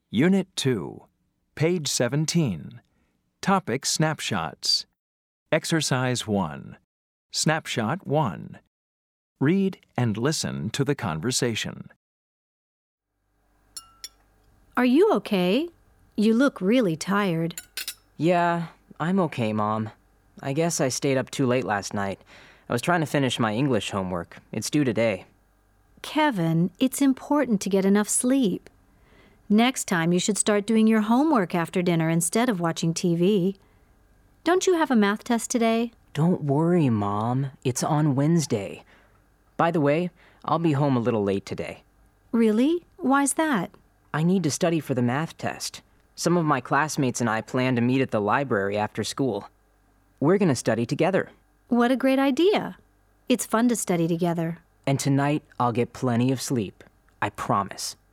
Unit 2, page 17. Topic Snapshots. Exercise 1. Snapshot 1. Read and listen to the conversation. Are you okay? You look really tired. Yeah, I'm okay, Mom. I guess I stayed up too late last night. I was trying to finish my English homework. It's due today. Kevin, it's important to get enough sleep. Next time you should start doing your homework after dinner instead of watching TV. Don't you have a math test today? Don't worry, Mom. It's on Wednesday. By the way, I'll be home a little late today. Really? Why's that? I need to study for the math test. Some of my classmates and I plan to meet at the library after school. We're going to study together. What a great idea. It's fun to study together. And tonight, I'll get plenty of sleep. I promise.